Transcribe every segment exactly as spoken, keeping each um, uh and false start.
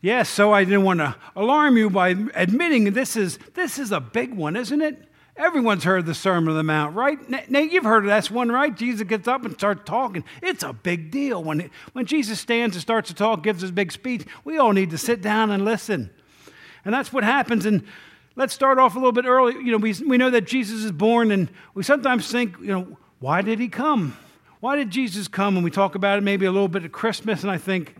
Yes, so I didn't want to alarm you by admitting this is this is a big one, isn't it? Everyone's heard the Sermon on the Mount, right? Nate, you've heard of that one, right? Jesus gets up and starts talking. It's a big deal. When, when Jesus stands and starts to talk, gives his big speech, we all need to sit down and listen. And that's what happens. And let's start off a little bit early. You know, we, we know that Jesus is born, and we sometimes think, you know, why did he come? Why did Jesus come? And we talk about it maybe a little bit at Christmas, and I think,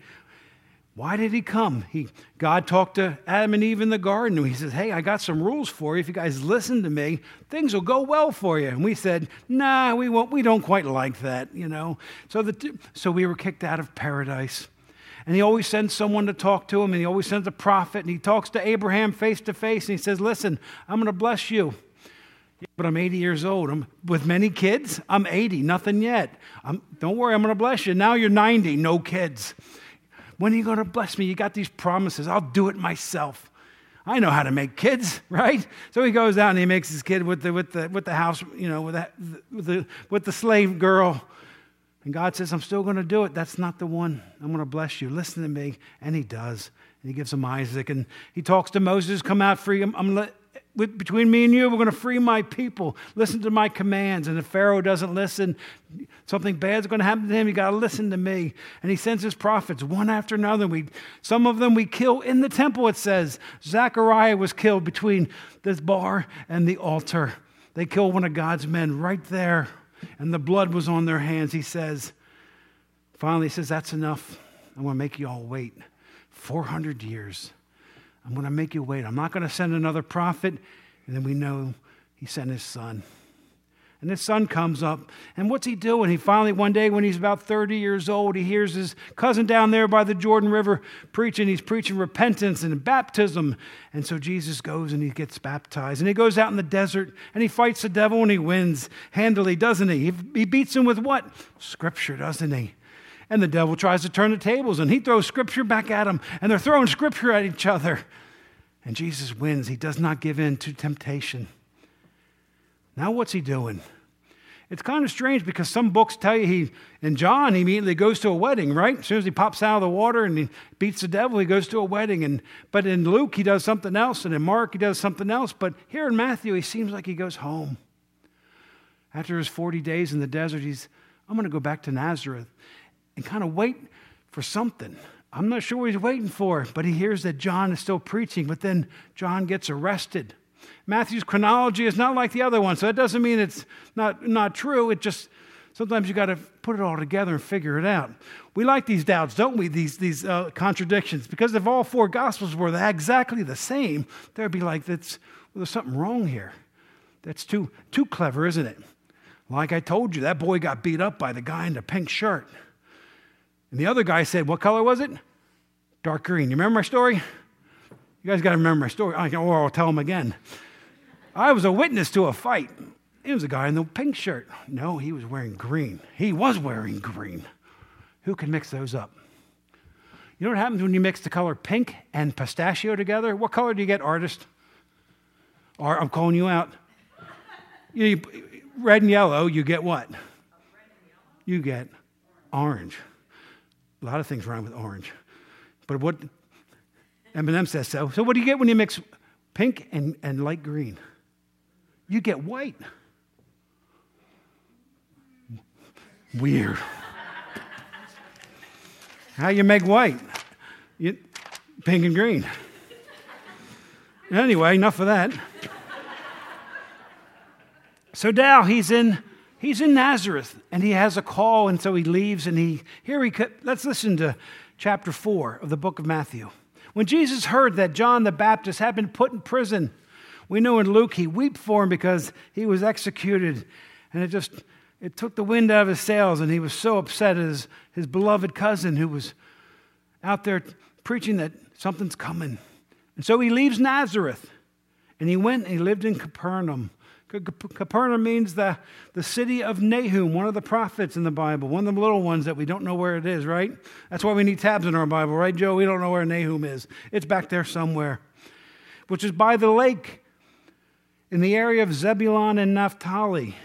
why did he come? He, God talked to Adam and Eve in the garden, and he says, hey, I got some rules for you. If you guys listen to me, things will go well for you. And we said, nah, we won't. We don't quite like that, you know. So, the, so we were kicked out of paradise. And he always sends someone to talk to him, and he always sends a prophet, and he talks to Abraham face to face, and he says, listen, I'm going to bless you. Yeah, but I'm eighty years old. I'm with many kids. I'm eighty, nothing yet. I'm, don't worry, I'm going to bless you. Now you're ninety, no kids. When are you going to bless me? You got these promises. I'll do it myself. I know how to make kids, right? So he goes out and he makes his kid with the with the with the house, you know, with, that, with the with the slave girl. And God says, I'm still going to do it. That's not the one. I'm going to bless you. Listen to me. And he does. And he gives him Isaac. And he talks to Moses, come out, free him. I'm let, with, between me and you, we're going to free my people. Listen to my commands. And if Pharaoh doesn't listen, something bad's going to happen to him. You got to listen to me. And he sends his prophets one after another. We, some of them we kill in the temple, it says. Zechariah was killed between this bar and the altar. They killed one of God's men right there. And the blood was on their hands. He says, finally, he says, that's enough. I'm going to make you all wait. four hundred years. I'm going to make you wait. I'm not going to send another prophet. And then we know he sent his son. And his son comes up. And what's he doing? He finally, one day when he's about thirty years old, he hears his cousin down there by the Jordan River preaching. He's preaching repentance and baptism. And so Jesus goes and he gets baptized. And he goes out in the desert and he fights the devil and he wins handily, doesn't he? He, he beats him with what? Scripture, doesn't he? And the devil tries to turn the tables and he throws Scripture back at him. And they're throwing Scripture at each other. And Jesus wins. He does not give in to temptation. Now what's he doing? It's kind of strange because some books tell you he, in John, he immediately goes to a wedding, right? As soon as he pops out of the water and he beats the devil, he goes to a wedding. And But in Luke, he does something else. And in Mark, he does something else. But here in Matthew, he seems like he goes home. After his forty days in the desert, he's, I'm going to go back to Nazareth and kind of wait for something. I'm not sure what he's waiting for, but he hears that John is still preaching. But then John gets arrested. Matthew's chronology is not like the other one, so that doesn't mean it's not, not true. It just, sometimes you got to put it all together and figure it out. We like these doubts, don't we, these, these uh, contradictions, because if all four Gospels were exactly the same, there'd be like, that's, well, there's something wrong here. That's too, too clever, isn't it? Like I told you, that boy got beat up by the guy in the pink shirt. And the other guy said, what color was it? Dark green. You remember my story? You guys got to remember my story, or I'll tell them again. I was a witness to a fight. It was a guy in the pink shirt. No, he was wearing green. He was wearing green. Who can mix those up? You know what happens when you mix the color pink and pistachio together? What color do you get, artist? Or I'm calling you out. You, red and yellow, you get what? You get orange. A lot of things rhyme with orange. But what... M and M says so. So what do you get when you mix pink and, and light green? You get white. Weird. How you make white? You, pink and green. Anyway, enough of that. So now he's in he's in Nazareth and he has a call, and so he leaves and he here he let's listen to chapter four of the book of Matthew. When Jesus heard that John the Baptist had been put in prison, we know in Luke he wept for him because he was executed. And it just, it took the wind out of his sails, and he was so upset at his, his beloved cousin who was out there preaching that something's coming. And so he leaves Nazareth, and he went and he lived in Capernaum. Capernaum means the, the city of Nahum, one of the prophets in the Bible, one of the little ones that we don't know where it is, right? That's why we need tabs in our Bible, right, Joe? We don't know where Nahum is. It's back there somewhere, which is by the lake in the area of Zebulun and Naphtali,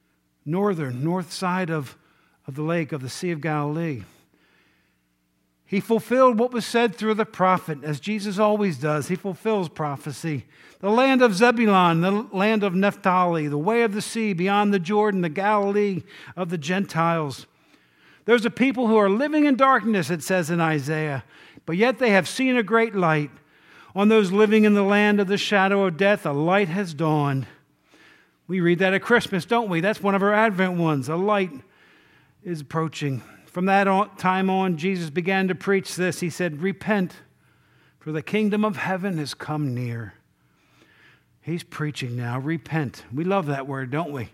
northern, north side of, of the lake of the Sea of Galilee. He fulfilled what was said through the prophet, as Jesus always does. He fulfills prophecy. The land of Zebulun, the land of Naphtali, the way of the sea beyond the Jordan, the Galilee of the Gentiles. There's a people who are living in darkness, it says in Isaiah, but yet they have seen a great light. On those living in the land of the shadow of death, a light has dawned. We read that at Christmas, don't we? That's one of our Advent ones. A light is approaching. From that time on, Jesus began to preach this. He said, repent, for the kingdom of heaven has come near. He's preaching now. Repent. We love that word, don't we?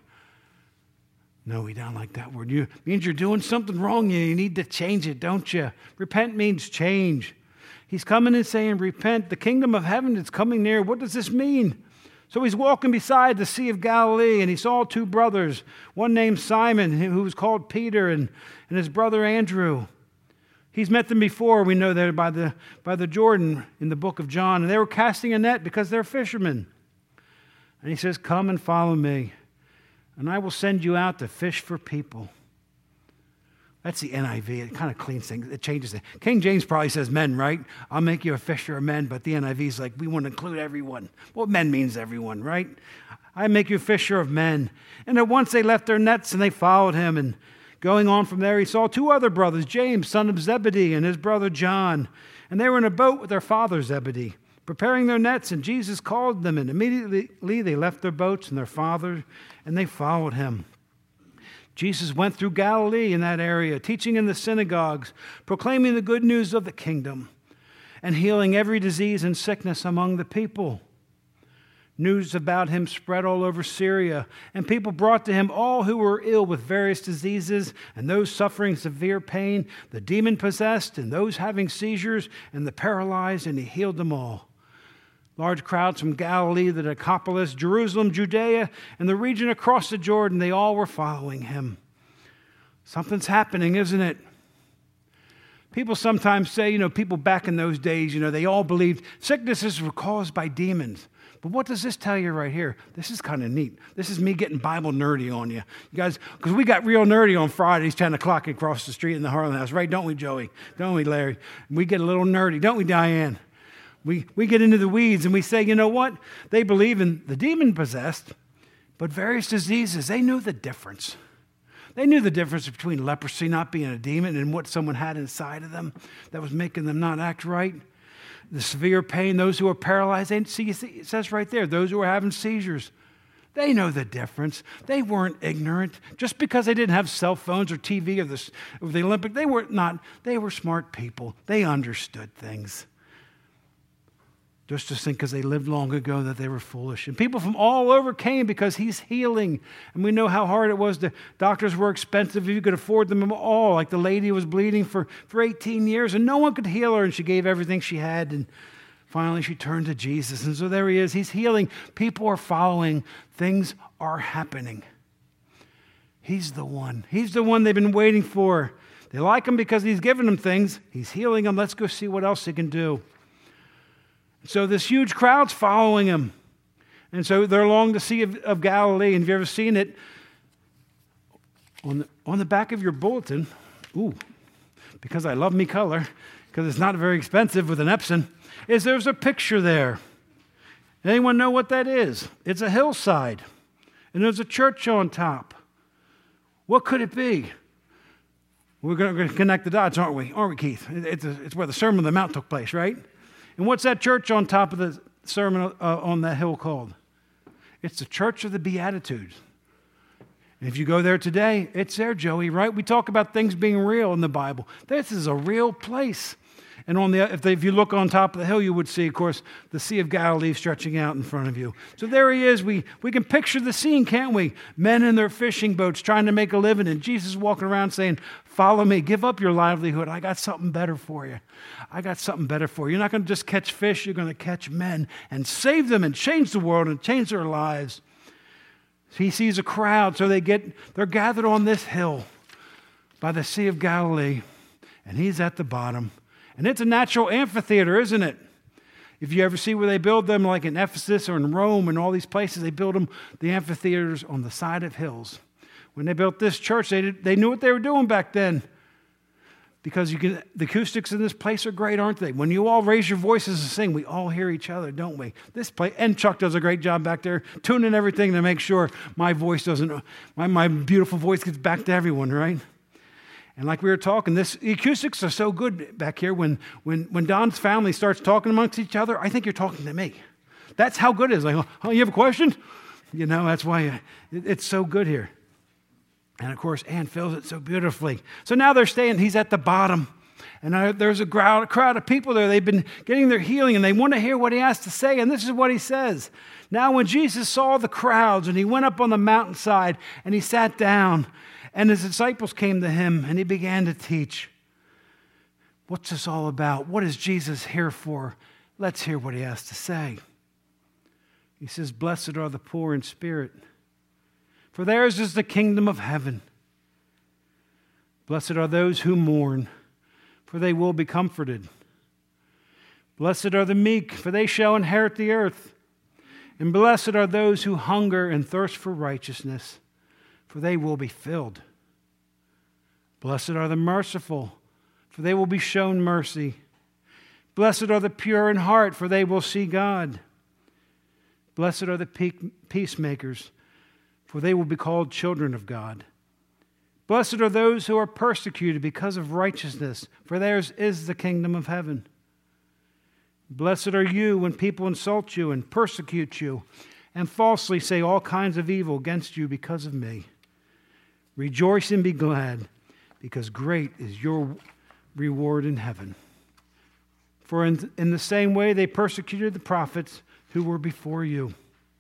No, we don't like that word. It means you're doing something wrong. You need to change it, don't you? Repent means change. He's coming and saying, repent. The kingdom of heaven is coming near. What does this mean? So he's walking beside the Sea of Galilee, and he saw two brothers, one named Simon, who was called Peter, and, and his brother Andrew. He's met them before, we know that by the, by the Jordan in the book of John, and they were casting a net because they're fishermen. And he says, come and follow me, and I will send you out to fish for people. That's the N I V. It kind of cleans things. It changes it. King James probably says men, right? I'll make you a fisher of men, but the N I V is like, we want to include everyone. Well, men means everyone, right? I make you a fisher of men. And at once they left their nets and they followed him. And going on from there, he saw two other brothers, James, son of Zebedee, and his brother John. And they were in a boat with their father Zebedee, preparing their nets. And Jesus called them, and immediately they left their boats and their father, and they followed him. Jesus went through Galilee in that area, teaching in the synagogues, proclaiming the good news of the kingdom, and healing every disease and sickness among the people. News about him spread all over Syria, and people brought to him all who were ill with various diseases, and those suffering severe pain, the demon-possessed, and those having seizures, and the paralyzed, and he healed them all. Large crowds from Galilee, the Decapolis, Jerusalem, Judea, and the region across the Jordan, they all were following him. Something's happening, isn't it? People sometimes say, you know, people back in those days, you know, they all believed sicknesses were caused by demons. But what does this tell you right here? This is kind of neat. This is me getting Bible nerdy on you. You guys, because we got real nerdy on Fridays, ten o'clock across the street in the Harlan House, right? Don't we, Joey? Don't we, Larry? We get a little nerdy, don't we, Diane? We we get into the weeds and we say, you know what? They believe in the demon-possessed, but various diseases, they knew the difference. They knew the difference between leprosy not being a demon and what someone had inside of them that was making them not act right. The severe pain, those who are paralyzed, they, see, it says right there, those who are having seizures. They know the difference. They weren't ignorant. Just because they didn't have cell phones or T V or the, or the Olympic, they were not. They were smart people. They understood things. Just to think because they lived long ago that they were foolish. And people from all over came because he's healing. And we know how hard it was. The doctors were expensive. You could afford them all. Like the lady was bleeding for, for eighteen years and no one could heal her. And she gave everything she had. And finally she turned to Jesus. And so there he is. He's healing. People are following. Things are happening. He's the one. He's the one they've been waiting for. They like him because he's giving them things. He's healing them. Let's go see what else he can do. So this huge crowd's following him. And so they're along the Sea of, of Galilee. And have you ever seen it? On the, on the back of your bulletin, ooh, because I love me color, because it's not very expensive with an Epson, is there's a picture there. Anyone know what that is? It's a hillside. And there's a church on top. What could it be? We're going to connect the dots, aren't we? Aren't we, Keith? It's, a, it's where the Sermon on the Mount took place, right? And what's that church on top of the sermon uh, on that hill called? It's the Church of the Beatitudes. And if you go there today, it's there, Joey, right? We talk about things being real in the Bible. This is a real place. And on the if, they, if you look on top of the hill, you would see, of course, the Sea of Galilee stretching out in front of you. So there he is. We, we can picture the scene, can't we? Men in their fishing boats trying to make a living, and Jesus walking around saying, follow me. Give up your livelihood. I got something better for you. I got something better for you. You're not going to just catch fish. You're going to catch men and save them and change the world and change their lives. He sees a crowd, so they get, they're gathered on this hill by the Sea of Galilee, and he's at the bottom. And it's a natural amphitheater, isn't it? If you ever see where they build them, like in Ephesus or in Rome and all these places, they build them, the amphitheaters on the side of hills. When they built this church, they, did, they knew what they were doing back then. Because you can, the acoustics in this place are great, aren't they? When you all raise your voices and sing, we all hear each other, don't we? This place, and Chuck does a great job back there, tuning everything to make sure my voice doesn't, my, my beautiful voice gets back to everyone, right? And like we were talking, this the acoustics are so good back here. When when when Don's family starts talking amongst each other, I think you're talking to me. That's how good it is. Like, oh, you have a question? You know, that's why it, it's so good here. And, of course, Ann fills it so beautifully. So now they're staying. He's at the bottom. And there's a crowd, a crowd of people there. They've been getting their healing, and they want to hear what he has to say. And this is what he says. Now, when Jesus saw the crowds, and he went up on the mountainside, and he sat down, and his disciples came to him, and he began to teach. What's this all about? What is Jesus here for? Let's hear what he has to say. He says, "Blessed are the poor in spirit, for theirs is the kingdom of heaven. Blessed are those who mourn, for they will be comforted. Blessed are the meek, for they shall inherit the earth. And blessed are those who hunger and thirst for righteousness, for they will be filled. Blessed are the merciful, for they will be shown mercy. Blessed are the pure in heart, for they will see God. Blessed are the peacemakers, for they will be called children of God. Blessed are those who are persecuted because of righteousness, for theirs is the kingdom of heaven. Blessed are you when people insult you and persecute you and falsely say all kinds of evil against you because of me. Rejoice and be glad, because great is your reward in heaven. For in, in the same way they persecuted the prophets who were before you."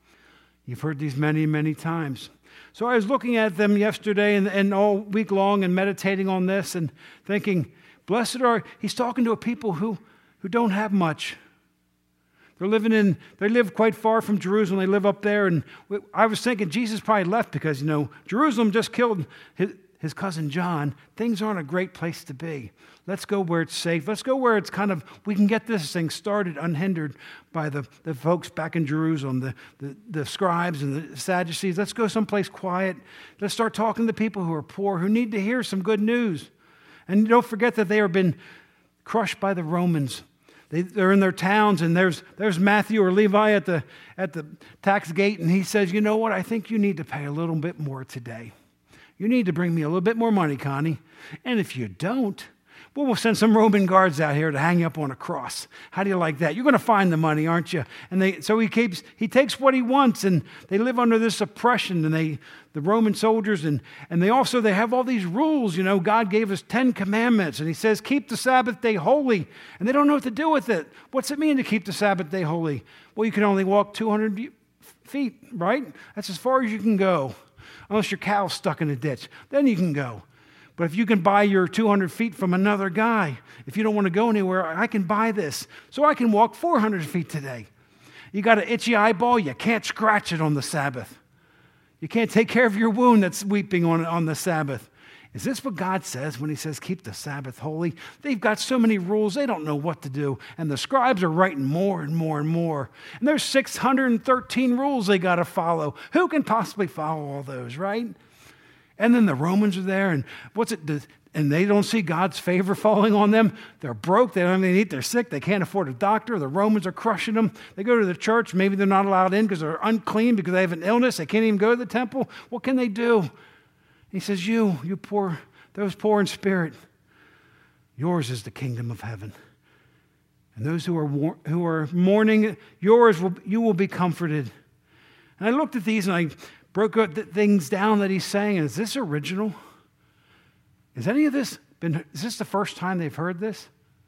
You've heard these many, many times. So I was looking at them yesterday and, and all week long and meditating on this and thinking, blessed are, he's talking to a people who, who don't have much. They're living in, they live quite far from Jerusalem. They live up there. And I was thinking Jesus probably left because, you know, Jerusalem just killed his, his cousin John. Things aren't a great place to be. Let's go where it's safe. Let's go where it's kind of, we can get this thing started unhindered by the, the folks back in Jerusalem, the, the, the scribes and the Sadducees. Let's go someplace quiet. Let's start talking to people who are poor, who need to hear some good news. And don't forget that they have been crushed by the Romans. They, they're in their towns, and there's there's Matthew or Levi at the at the tax gate, and he says, you know what, I think you need to pay a little bit more today. You need to bring me a little bit more money, Connie. And if you don't, well, we'll send some Roman guards out here to hang you up on a cross. How do you like that? You're going to find the money, aren't you? And they so he keeps he takes what he wants, and they live under this oppression, and they the Roman soldiers, and and they also they have all these rules. You know, God gave us Ten Commandments, and he says, keep the Sabbath day holy, and they don't know what to do with it. What's it mean to keep the Sabbath day holy? Well, you can only walk two hundred feet, right? That's as far as you can go, unless your cow's stuck in a ditch. Then you can go. But if you can buy your two hundred feet from another guy, if you don't want to go anywhere, I can buy this. So I can walk four hundred feet today. You got an itchy eyeball, you can't scratch it on the Sabbath. You can't take care of your wound that's weeping on, on the Sabbath. Is this what God says when he says keep the Sabbath holy? They've got so many rules, they don't know what to do. And the scribes are writing more and more and more. And there's six hundred thirteen rules they got to follow. Who can possibly follow all those, right? And then the Romans are there, and what's it? And they don't see God's favor falling on them. They're broke. They don't have anything to eat. They're sick. They can't afford a doctor. The Romans are crushing them. They go to the church. Maybe they're not allowed in because they're unclean because they have an illness. They can't even go to the temple. What can they do? He says, you, you poor, those poor in spirit, yours is the kingdom of heaven. And those who are who are mourning, yours will you will be comforted. And I looked at these and I broke the things down that he's saying. Is this original? Is any of this been, is this the first time they've heard this?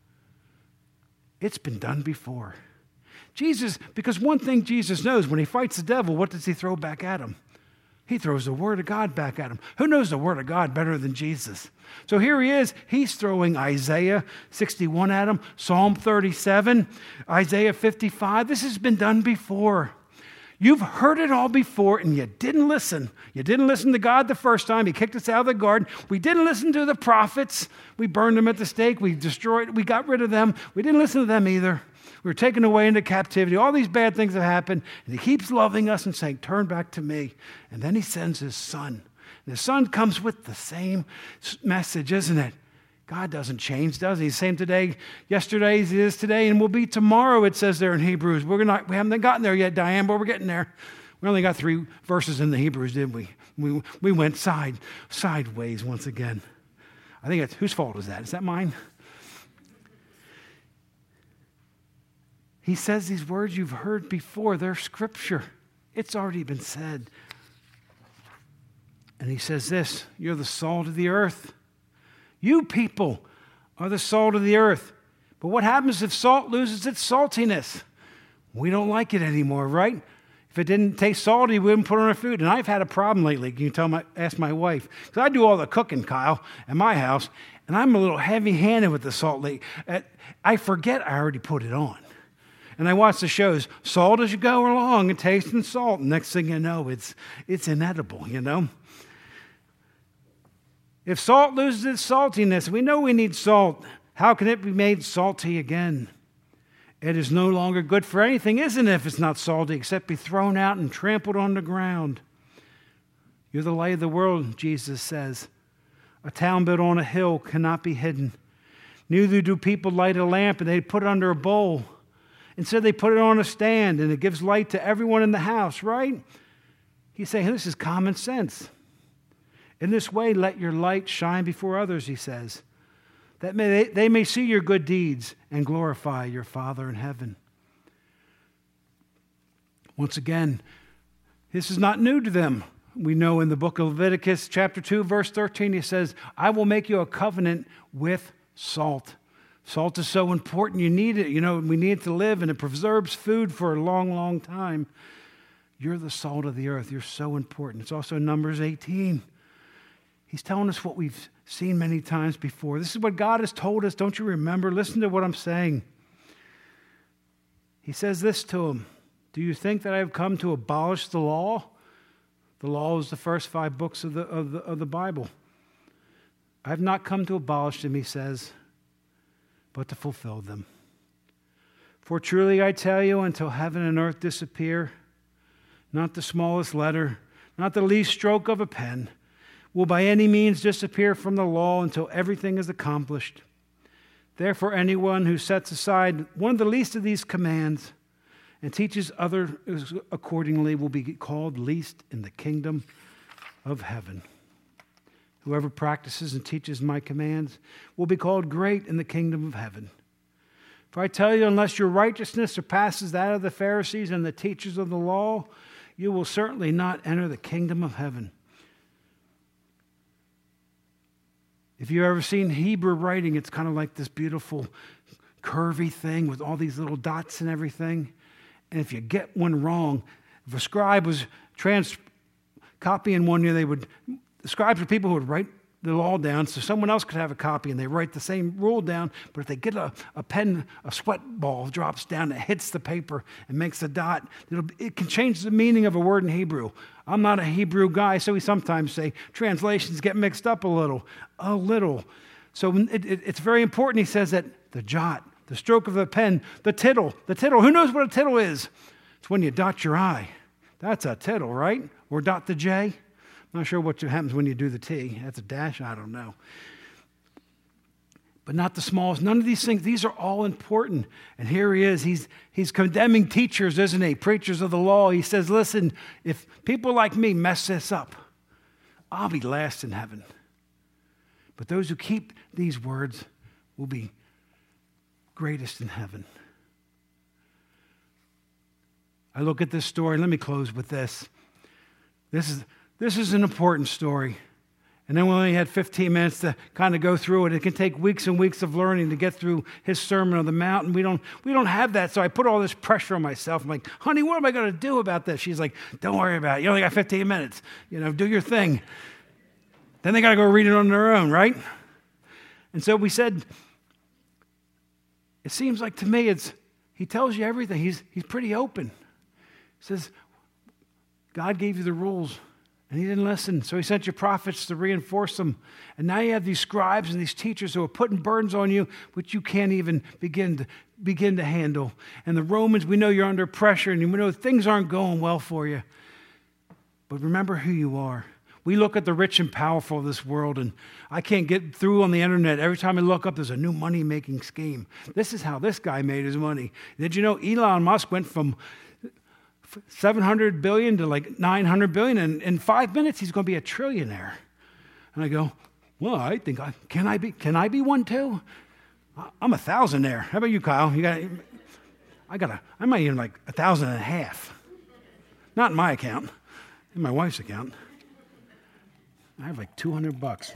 It's been done before. Jesus, because one thing Jesus knows, when he fights the devil, what does he throw back at him? He throws the word of God back at him. Who knows the word of God better than Jesus? So here he is. He's throwing Isaiah sixty-one at him, Psalm thirty-seven, Isaiah fifty-five. This has been done before. You've heard it all before, and you didn't listen. You didn't listen to God the first time. He kicked us out of the garden. We didn't listen to the prophets. We burned them at the stake. We destroyed, we got rid of them. We didn't listen to them either. We were taken away into captivity. All these bad things have happened, and he keeps loving us and saying, turn back to me. And then he sends his son. And his son comes with the same message, isn't it? God doesn't change, does he? He's the same today, yesterday as he is today, and will be tomorrow, it says there in Hebrews. We're not, we haven't gotten there yet, Diane, but we're getting there. We only got three verses in the Hebrews, didn't we? We, we went side, sideways once again. I think it's, whose fault is that? Is that mine? He says these words you've heard before. They're scripture. It's already been said. And he says this, you're the salt of the earth. You people are the salt of the earth. But what happens if salt loses its saltiness? We don't like it anymore, right? If it didn't taste salty, we wouldn't put it on our food. And I've had a problem lately. Can you tell my, ask my wife? Because I do all the cooking, Kyle, at my house. And I'm a little heavy-handed with the salt. I forget I already put it on. And I watch the shows, salt as you go along and tasting salt. And next thing you know, it's, it's inedible, you know? If salt loses its saltiness, we know we need salt. How can it be made salty again? It is no longer good for anything, isn't it, if it's not salty, except be thrown out and trampled on the ground. You're the light of the world, Jesus says. A town built on a hill cannot be hidden. Neither do people light a lamp and they put it under a bowl. Instead, they put it on a stand and it gives light to everyone in the house, right? He's saying this is common sense. In this way, let your light shine before others, he says, that may, they may see your good deeds and glorify your Father in heaven. Once again, this is not new to them. We know in the book of Leviticus, chapter two, verse thirteen, he says, I will make you a covenant with salt. Salt is so important. You need it. You know, we need it to live, and it preserves food for a long, long time. You're the salt of the earth. You're so important. It's also Numbers eighteen. He's telling us what we've seen many times before. This is what God has told us. Don't you remember? Listen to what I'm saying. He says this to him. Do you think that I have come to abolish the law? The law is the first five books of the, of the, of the Bible. I have not come to abolish them, he says, but to fulfill them. For truly I tell you, until heaven and earth disappear, not the smallest letter, not the least stroke of a pen, will by any means disappear from the law until everything is accomplished. Therefore, anyone who sets aside one of the least of these commands and teaches others accordingly will be called least in the kingdom of heaven. Whoever practices and teaches my commands will be called great in the kingdom of heaven. For I tell you, unless your righteousness surpasses that of the Pharisees and the teachers of the law, you will certainly not enter the kingdom of heaven. If you've ever seen Hebrew writing, it's kind of like this beautiful curvy thing with all these little dots and everything. And if you get one wrong, if a scribe was trans copying one, they would, the scribes were people who would write the law down so someone else could have a copy and they write the same rule down. But if they get a, a pen, a sweat ball drops down and hits the paper and makes a dot, it'll, it can change the meaning of a word in Hebrew. I'm not a Hebrew guy, so we sometimes say translations get mixed up a little, a little. So it, it, it's very important, he says, that the jot, the stroke of a pen, the tittle, the tittle. Who knows what a tittle is? It's when you dot your I. That's a tittle, right? Or dot the J. I'm not sure what happens when you do the T. That's a dash, I don't know. But not the smallest. None of these things, these are all important. And here he is. He's, he's condemning teachers, isn't he? Preachers of the law. He says, listen, if people like me mess this up, I'll be last in heaven. But those who keep these words will be greatest in heaven. I look at this story. Let me close with this. This is, this is an important story. And then we only had fifteen minutes to kind of go through it. It can take weeks and weeks of learning to get through his Sermon on the Mount. And we don't, we don't have that. So I put all this pressure on myself. I'm like, honey, what am I going to do about this? She's like, don't worry about it. You only got fifteen minutes. You know, do your thing. Then they got to go read it on their own, right? And so we said, it seems like to me, it's he tells you everything. He's, he's pretty open. He says, God gave you the rules. And he didn't listen, so he sent you prophets to reinforce them. And now you have these scribes and these teachers who are putting burdens on you, which you can't even begin to begin to handle. And the Romans, we know you're under pressure, and we know things aren't going well for you. But remember who you are. We look at the rich and powerful of this world, and I can't get through on the internet. Every time I look up, there's a new money-making scheme. This is how this guy made his money. Did you know Elon Musk went from seven hundred billion dollars to like nine hundred billion dollars, and in five minutes, he's going to be a trillionaire. And I go, well, I think I can I be can I be one too? I'm a thousandaire. How about you, Kyle? You got I got a I might even like a thousand and a half. Not in my account, in my wife's account. I have like two hundred bucks.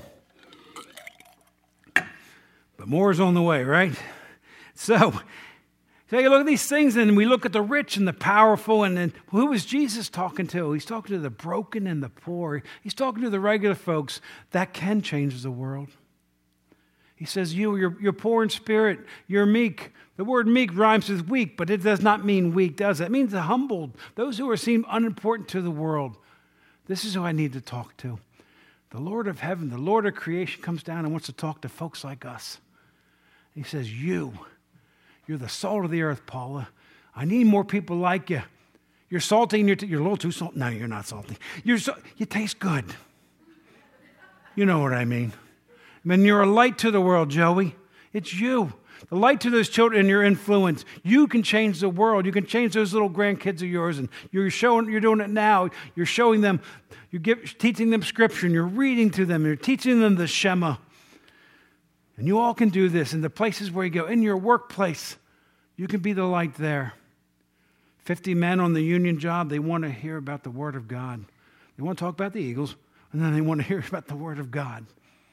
But more is on the way, right? So, take a look at these things, and we look at the rich and the powerful, and then who is Jesus talking to? He's talking to the broken and the poor. He's talking to the regular folks. That can change the world. He says, you, you're, you're poor in spirit, you're meek. The word meek rhymes with weak, but it does not mean weak, does it? It means humbled. Those who are seen unimportant to the world. This is who I need to talk to. The Lord of heaven, the Lord of creation comes down and wants to talk to folks like us. He says, you, you're the salt of the earth, Paula. I need more people like you. You're salty and you're, t- you're a little too salty. No, you're not salty. You're so, you taste good. You know what I mean. I mean, you're a light to the world, Joey. It's you. The light to those children and your influence. You can change the world. You can change those little grandkids of yours. And you're showing, you're doing it now. You're showing them, you're give, teaching them scripture, and you're reading to them. You're teaching them the Shema. And you all can do this in the places where you go. In your workplace, you can be the light there. fifty men on the union job, they want to hear about the Word of God. They want to talk about the Eagles, and then they want to hear about the Word of God.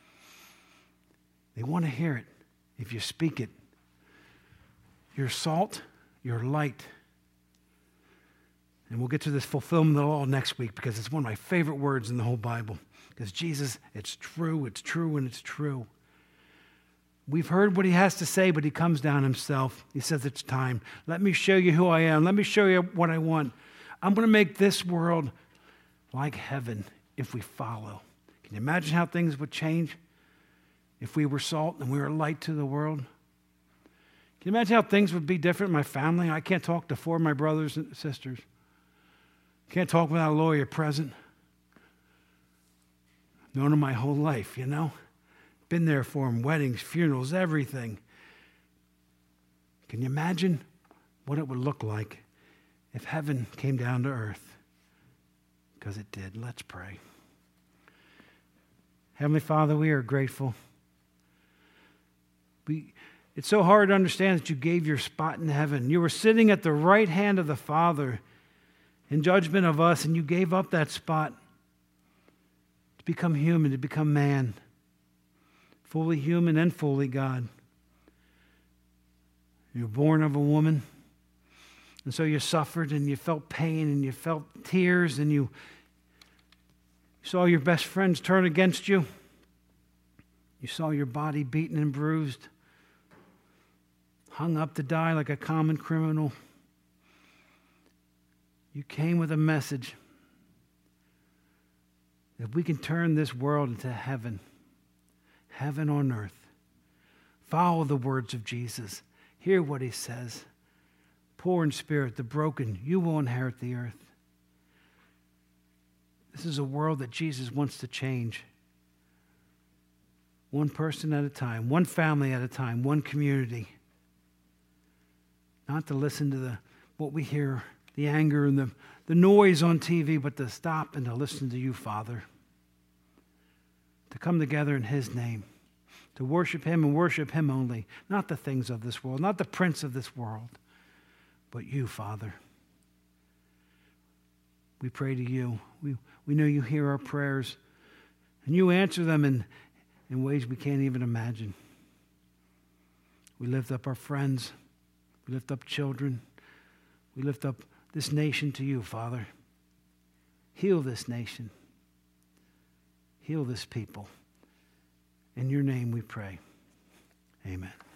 They want to hear it. If you speak it, you're salt, you're light. And we'll get to this fulfillment of the law next week, because it's one of my favorite words in the whole Bible. Because Jesus, it's true, it's true, and it's true. We've heard what he has to say, but he comes down himself. He says, it's time. Let me show you who I am. Let me show you what I want. I'm going to make this world like heaven if we follow. Can you imagine how things would change if we were salt and we were light to the world? Can you imagine how things would be different in my family? I can't talk to four of my brothers and sisters. Can't talk without a lawyer present. Known them my whole life, you know. Been there for them, weddings, funerals, everything. Can you imagine what it would look like if heaven came down to earth? Because it did. Let's pray. Heavenly Father, we are grateful. We, it's so hard to understand that you gave your spot in heaven. You were sitting at the right hand of the Father in judgment of us, and you gave up that spot to become human, to become man. Fully human and fully God. You were born of a woman, and so you suffered, and you felt pain, and you felt tears, and you saw your best friends turn against you. You saw your body beaten and bruised, hung up to die like a common criminal. You came with a message that we can turn this world into heaven. Heaven on earth. Follow the words of Jesus. Hear what he says. Poor in spirit, the broken, you will inherit the earth. This is a world that Jesus wants to change. One person at a time, one family at a time, one community. Not to listen to the what we hear, the anger and the, the noise on T V, but to stop and to listen to you, Father. To come together in his name, to worship him and worship him only, not the things of this world, not the prince of this world, but you, Father. We pray to you. We, we know you hear our prayers, and you answer them in, in ways we can't even imagine. We lift up our friends. We lift up children. We lift up this nation to you, Father. Heal this nation. Heal this people. In your name we pray. Amen.